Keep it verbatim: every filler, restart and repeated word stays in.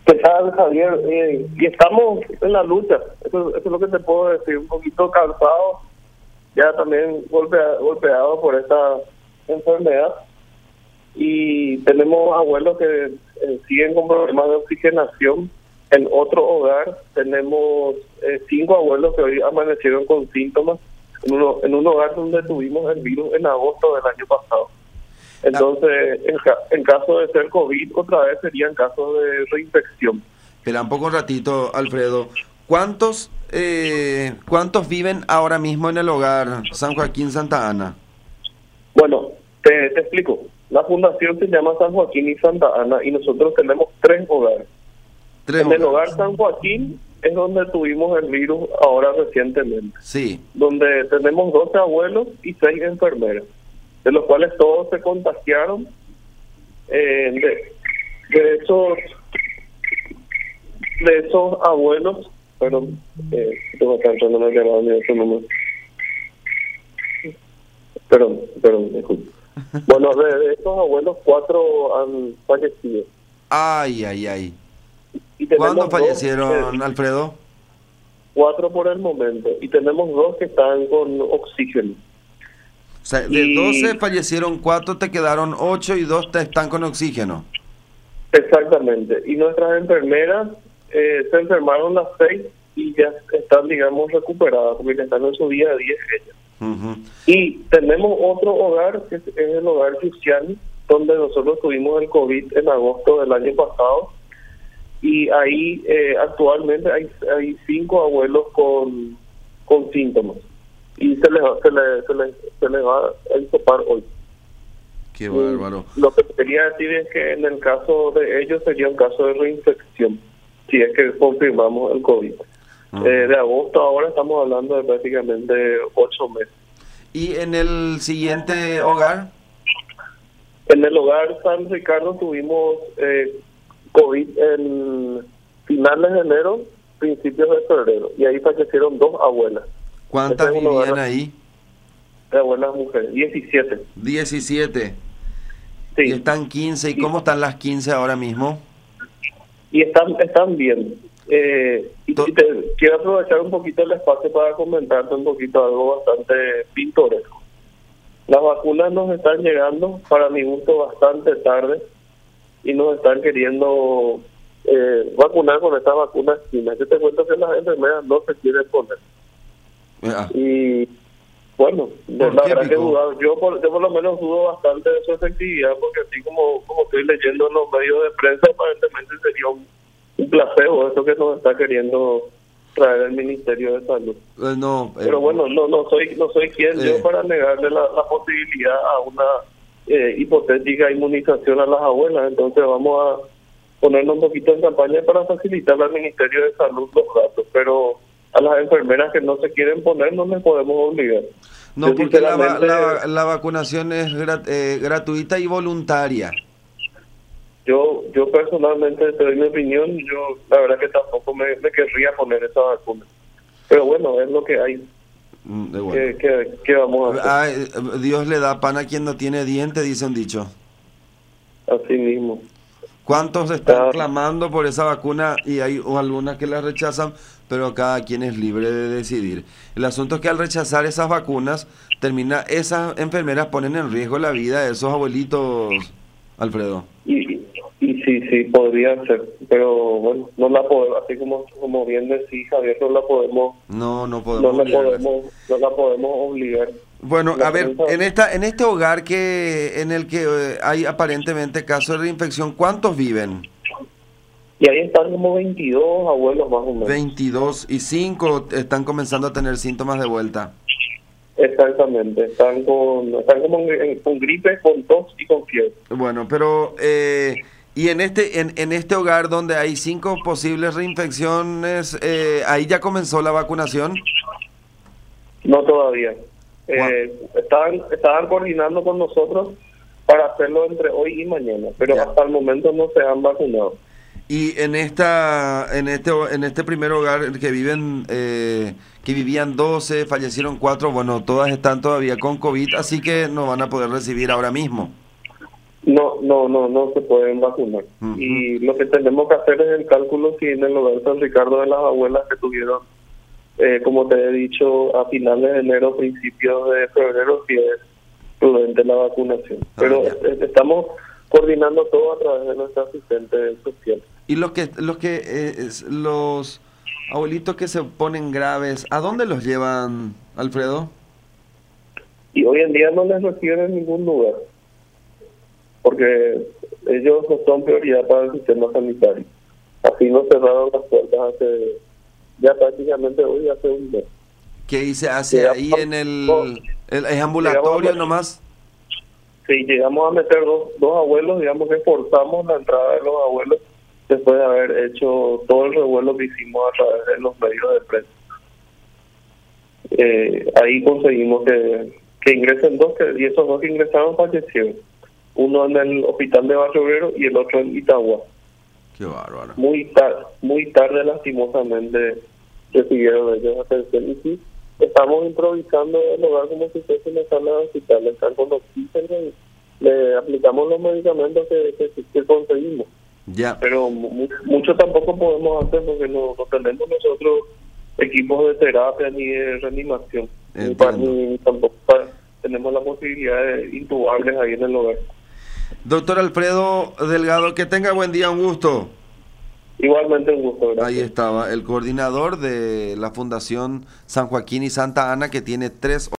¿Qué tal, Javier? Eh, y estamos en la lucha, eso, eso es lo que te puedo decir, un poquito cansado, ya también golpea, golpeado por esta enfermedad, y tenemos abuelos que eh, siguen con problemas de oxigenación. En otro hogar tenemos eh, cinco abuelos que hoy amanecieron con síntomas, en, uno, en un hogar donde tuvimos el virus en agosto del año pasado. Entonces, en, ca en caso de ser COVID, otra vez serían casos de reinfección. Espera un poco un ratito, Alfredo. ¿Cuántos eh, cuántos viven ahora mismo en el hogar San Joaquín Santa Ana? Bueno, te, te explico. La fundación se llama San Joaquín y Santa Ana y nosotros tenemos tres hogares. Tres en hogares. el hogar San Joaquín es donde tuvimos el virus ahora recientemente. Sí. Donde tenemos doce abuelos y seis enfermeras, de los cuales todos se contagiaron. Eh, de, de esos de esos abuelos, perdón, eh, tengo que entrar, no me he llamado ni ese número. Perdón, perdón, disculpe. Bueno, de, de esos abuelos, cuatro han fallecido. Ay, ay, ay. Y tenemos ¿Cuándo fallecieron, dos, eh, Alfredo? Cuatro por el momento. Y tenemos dos que están con oxígeno. O sea, de y... doce fallecieron cuatro, te quedaron ocho y dos te están con oxígeno. Exactamente. Y nuestras enfermeras eh, se enfermaron las seis y ya están, digamos, recuperadas, porque ya están en su día a día ellas. Uh-huh. Y tenemos otro hogar, que es el hogar Cristiani, donde nosotros tuvimos el COVID en agosto del año pasado. Y ahí eh, actualmente hay, hay cinco abuelos con, con síntomas. Y se les, se les, se les, se les va a hisopar hoy. Qué bárbaro. Y lo que quería decir es que en el caso de ellos sería un caso de reinfección, si es que confirmamos el COVID. Uh-huh. eh, de agosto ahora estamos hablando de prácticamente ocho meses. ¿Y en el siguiente hogar? En el hogar San Ricardo tuvimos eh, COVID en finales de enero, principios de febrero, y ahí fallecieron dos abuelas. ¿Cuántas este vivían hogar, ahí? De abuelas mujeres, diecisiete. diecisiete. Sí. Y están quince. ¿Y cómo están las quince ahora mismo? Y están están bien. Eh, y, y te, quiero aprovechar un poquito el espacio para comentarte un poquito algo bastante pintoresco. Las vacunas nos están llegando, para mi gusto, bastante tarde, y nos están queriendo eh, vacunar con estas vacunas chinas. Yo te cuento que las enfermeras no se quieren poner. Ah. Y bueno, de la verdad que dudado. Yo por, yo por lo menos dudo bastante de su efectividad, porque así como, como estoy leyendo en los medios de prensa, aparentemente sería un, un placebo eso que nos está queriendo traer el Ministerio de Salud. Eh, no, Pero eh, bueno, no no soy no soy quien eh, yo para negarle la, la posibilidad a una eh, hipotética inmunización a las abuelas. Entonces vamos a ponernos un poquito en campaña para facilitar al Ministerio de Salud los datos, pero a las enfermeras que no se quieren poner no les podemos obligar. No, yo porque la, la, la vacunación es grat, eh, gratuita y voluntaria. Yo yo personalmente te doy mi opinión, yo la verdad que tampoco me, me querría poner esa vacuna. Pero bueno, es lo que hay. Mm, bueno. ¿Qué, qué, qué vamos a hacer? Ay, Dios le da pan a quien no tiene diente, dice un dicho. Así mismo. ¿Cuántos están Ah. clamando por esa vacuna y hay algunas que la rechazan, pero cada quien es libre de decidir? El asunto es que al rechazar esas vacunas, termina esas enfermeras ponen en riesgo la vida de esos abuelitos, Alfredo. Y, y sí, sí, podría ser, pero bueno, no la podemos, así como como bien decís, Javier, no la podemos, no, no podemos, no la podemos, no la podemos obligar. Bueno, la a ver, prensa, en esta, en este hogar que, en el que eh, hay aparentemente casos de reinfección, ¿cuántos viven? Y ahí están como veintidós abuelos más o menos. veintidós y cinco están comenzando a tener síntomas de vuelta. Exactamente, están con, están como en, con gripe, con tos y con fiebre. Bueno, pero eh, y en este, en, en este hogar donde hay cinco posibles reinfecciones, eh, ahí ya comenzó la vacunación. No todavía. Eh, estaban estaban coordinando con nosotros para hacerlo entre hoy y mañana, pero ya. Hasta el momento no se han vacunado. Y en esta en este en este primer hogar que viven eh, que vivían doce, fallecieron cuatro, bueno, todas están todavía con COVID, así que no van a poder recibir ahora mismo. No, no, no, no se pueden vacunar. Ujú. Y lo que tenemos que hacer es el cálculo si en el hogar San Ricardo de las abuelas que tuvieron, eh, como te he dicho, a finales de enero, principios de febrero, si es prudente la vacunación. Ah, Pero ya. eh, estamos coordinando todo a través de nuestra asistente social. Y los que, los que, eh, es- los abuelitos que se ponen graves, ¿a dónde los llevan, Alfredo? Y hoy en día no les reciben en ningún lugar, porque ellos no son prioridad para el sistema sanitario. Así nos cerraron las puertas hace ya prácticamente hoy, hace un mes. ¿Qué se hace Llegamos- ahí en el, no, el- es ambulatorio llegamos a- nomás? Sí, llegamos a meter dos, dos abuelos, digamos que forzamos la entrada de los abuelos después de haber hecho todo el revuelo que hicimos a través de los medios de prensa. Eh, ahí conseguimos que, que ingresen dos, que, y esos dos que ingresaron fallecieron. Uno en el hospital de Barrio Obrero y el otro en Itagua. Qué bárbaro. Muy, tar muy tarde, lastimosamente, recibieron ellos atención. Y sí, estamos improvisando el hogar como si fuese una sala de hospital. Están con oxígeno y le aplicamos los medicamentos que, que, que conseguimos. Ya. Pero mu mucho tampoco podemos hacer porque no, no tenemos nosotros equipos de terapia ni de reanimación. Ni, pa- Entiendo. ni tampoco pa- tenemos la posibilidad de intubarles ahí en el hogar. Doctor Alfredo Delgado, que tenga buen día, un gusto. Igualmente un gusto, gracias. Ahí estaba el coordinador de la Fundación San Joaquín y Santa Ana, que tiene tres